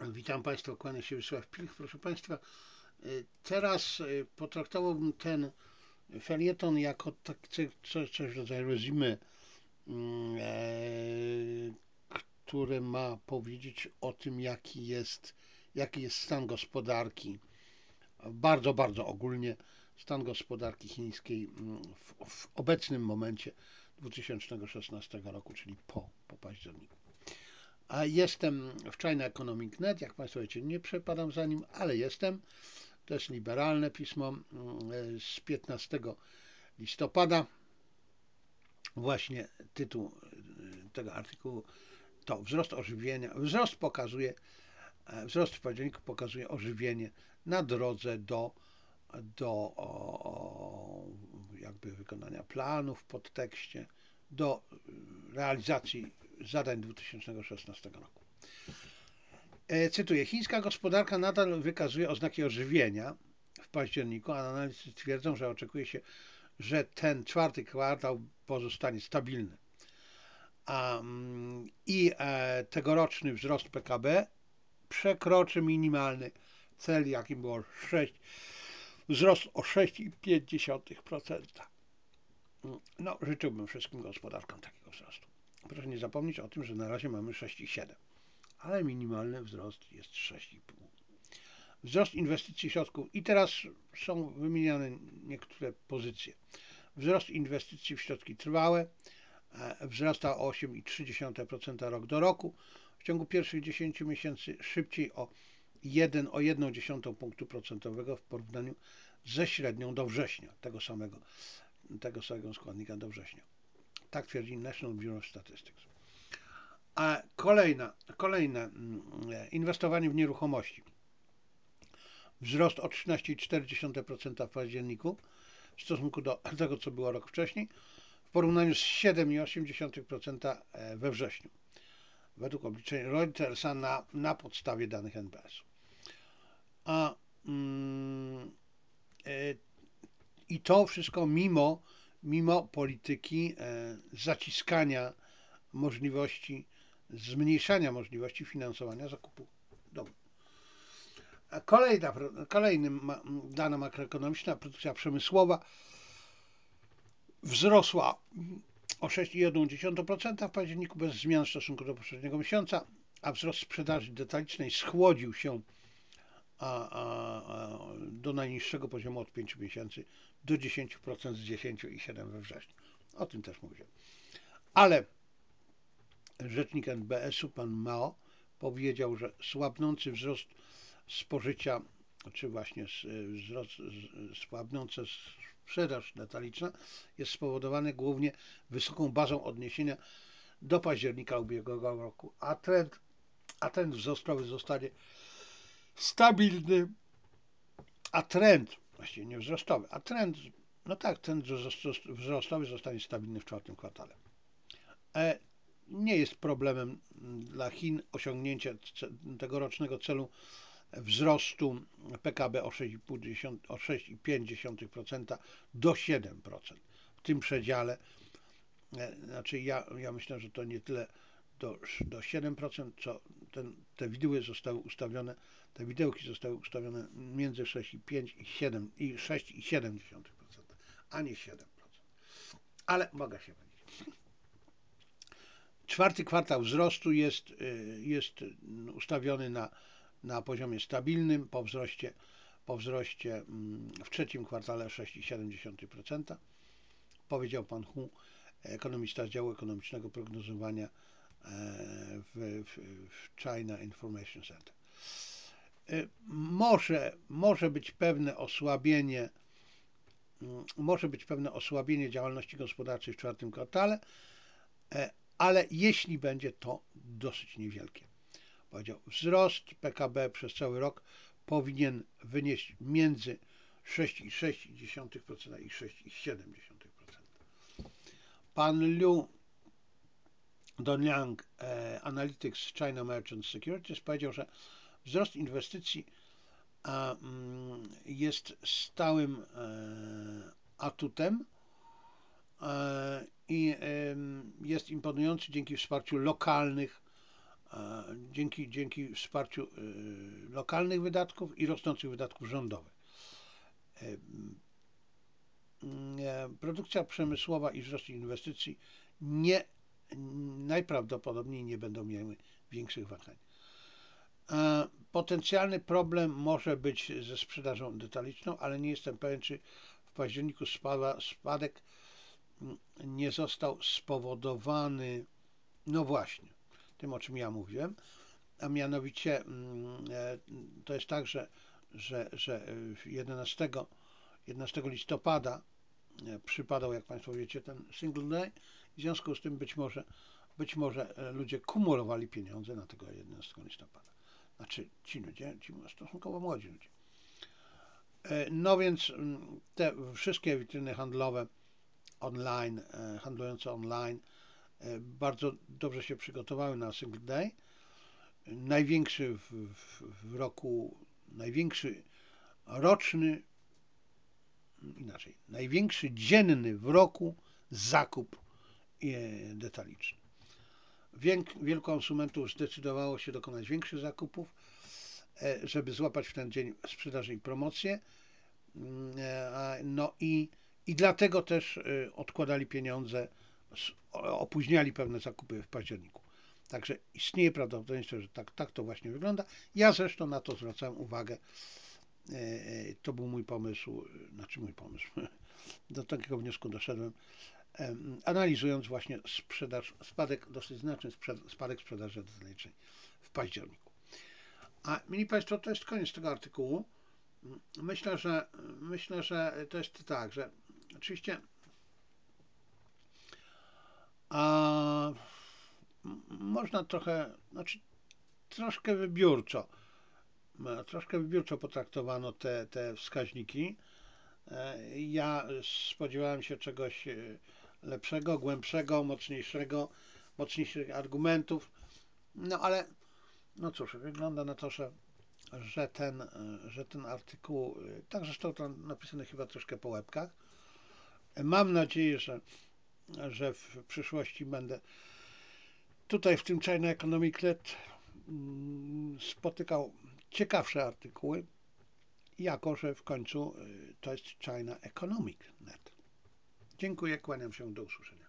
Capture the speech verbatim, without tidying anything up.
Witam Państwa, kłania się Wiesław Pilch. Proszę Państwa, teraz potraktowałbym ten felieton jako tak, coś, coś w rodzaju resume, które ma powiedzieć o tym, jaki jest, jaki jest stan gospodarki, bardzo, bardzo ogólnie stan gospodarki chińskiej w, w obecnym momencie dwa tysiące szesnastego roku, czyli po, po październiku. A jestem w China Economic kropka net, jak Państwo wiecie, nie przepadam za nim, ale jestem. To jest liberalne pismo z piętnastego listopada. Właśnie tytuł tego artykułu to wzrost ożywienia. Wzrost pokazuje, wzrost w październiku pokazuje ożywienie na drodze do, do o, jakby wykonania planów w podtekście, do realizacji zadań dwa tysiące szesnastego roku. Cytuję, chińska gospodarka nadal wykazuje oznaki ożywienia w październiku, a analitycy twierdzą, że oczekuje się, że ten czwarty kwartał pozostanie stabilny. A, I e, tegoroczny wzrost P K B przekroczy minimalny cel, jakim było sześć, wzrost o sześć przecinek pięć procent. No, życzyłbym wszystkim gospodarkom takiego wzrostu. Proszę nie zapomnieć o tym, że na razie mamy sześć przecinek siedem, ale minimalny wzrost jest sześć przecinek pięć. Wzrost inwestycji środków i teraz są wymieniane niektóre pozycje. Wzrost inwestycji w środki trwałe wzrasta o osiem przecinek trzy procent rok do roku. W ciągu pierwszych dziesięciu miesięcy szybciej o jeden przecinek jeden punktu procentowego w porównaniu ze średnią do września, tego samego, tego samego składnika do września. Tak twierdzi National Bureau of Statistics. A kolejna, kolejne inwestowanie w nieruchomości. Wzrost o trzynaście przecinek cztery procent w październiku w stosunku do tego, co było rok wcześniej, w porównaniu z siedem przecinek osiem procent we wrześniu, według obliczeń Reutersa na, na podstawie danych N B S. A, mm, e, I to wszystko mimo, mimo polityki e, zaciskania możliwości, zmniejszania możliwości finansowania zakupu domu. Kolejna, kolejnym dana makroekonomiczna, produkcja przemysłowa wzrosła o sześć przecinek jeden procent w październiku bez zmian w stosunku do poprzedniego miesiąca, a wzrost sprzedaży detalicznej schłodził się a, a, a do najniższego poziomu od pięciu miesięcy do dziesięć procent z dziesięć przecinek siedem procent we wrześniu. O tym też mówię. Ale rzecznik N B S-u, pan Mao, powiedział, że słabnący wzrost spożycia, czy właśnie wzrost, słabnąca sprzedaż detaliczna jest spowodowany głównie wysoką bazą odniesienia do października ubiegłego roku, a trend, a trend wzrostowy zostanie stabilny, a trend, właściwie nie wzrostowy, a trend, no tak, trend wzrostowy zostanie stabilny w czwartym kwartale. E, nie jest problemem dla Chin osiągnięcie tegorocznego celu wzrostu P K B o sześć przecinek pięć procent do siedem procent. W tym przedziale, znaczy ja, ja myślę, że to nie tyle do, do siedem procent, co ten, te widełki zostały ustawione, te widełki zostały ustawione między sześć przecinek pięć i siedem i sześć przecinek siedem procent, a nie siedem procent. Ale mogę się mylić. Czwarty kwartał wzrostu jest, jest ustawiony na, na poziomie stabilnym po wzroście, po wzroście w trzecim kwartale sześć przecinek siedem procent. Powiedział pan Hu, ekonomista z działu ekonomicznego prognozowania w, w, w China Information Center. Może, może być pewne osłabienie, może być pewne osłabienie działalności gospodarczej w czwartym kwartale, ale jeśli będzie to dosyć niewielkie. Powiedział, wzrost P K B przez cały rok powinien wynieść między sześć przecinek sześć procent i sześć przecinek siedem procent. Pan Liu Dongliang, e, Analytics China Merchant Securities, powiedział, że wzrost inwestycji a, mm, jest stałym e, atutem e, i e, jest imponujący dzięki wsparciu lokalnych dzięki, dzięki wsparciu lokalnych wydatków i rosnących wydatków rządowych. Produkcja przemysłowa i wzrost inwestycji nie, najprawdopodobniej nie będą miały większych wahań. Potencjalny problem może być ze sprzedażą detaliczną, ale nie jestem pewien, czy w październiku spada, spadek nie został spowodowany, no właśnie, tym, o czym ja mówiłem, a mianowicie to jest tak, że, że, że jedenastego listopada przypadał, jak Państwo wiecie, ten single day. W związku z tym być może, być może ludzie kumulowali pieniądze na tego jedenastego listopada. Znaczy ci ludzie, ci stosunkowo młodzi ludzie. No więc te wszystkie witryny handlowe online, handlujące online bardzo dobrze się przygotowały na single day. Największy w, w, w roku, największy roczny, inaczej, największy dzienny w roku zakup detaliczny. Wielu konsumentów zdecydowało się dokonać większych zakupów, żeby złapać w ten dzień sprzedaży i promocję. No i, i dlatego też odkładali pieniądze, opóźniali pewne zakupy w październiku. Także istnieje prawdopodobieństwo, że tak, tak to właśnie wygląda. Ja zresztą na to zwracałem uwagę. To był mój pomysł, znaczy mój pomysł. Do takiego wniosku doszedłem, analizując właśnie sprzedaż, spadek, dosyć znaczny spadek sprzedaży detalicznej w październiku. A mili Państwo, to jest koniec tego artykułu. Myślę, że myślę, że to jest tak, że oczywiście a, można trochę, znaczy troszkę wybiórczo, troszkę wybiórczo potraktowano te, te wskaźniki. Ja spodziewałem się czegoś lepszego, głębszego, mocniejszego, mocniejszych argumentów, no ale no cóż, wygląda na to, że, że, ten, że ten artykuł, tak zresztą to napisane chyba troszkę po łebkach. Mam nadzieję, że, że w przyszłości będę tutaj w tym China Economic Net spotykał ciekawsze artykuły, jako że w końcu to jest China Economic Net. Dziękuję, kłaniam się, do usłyszenia.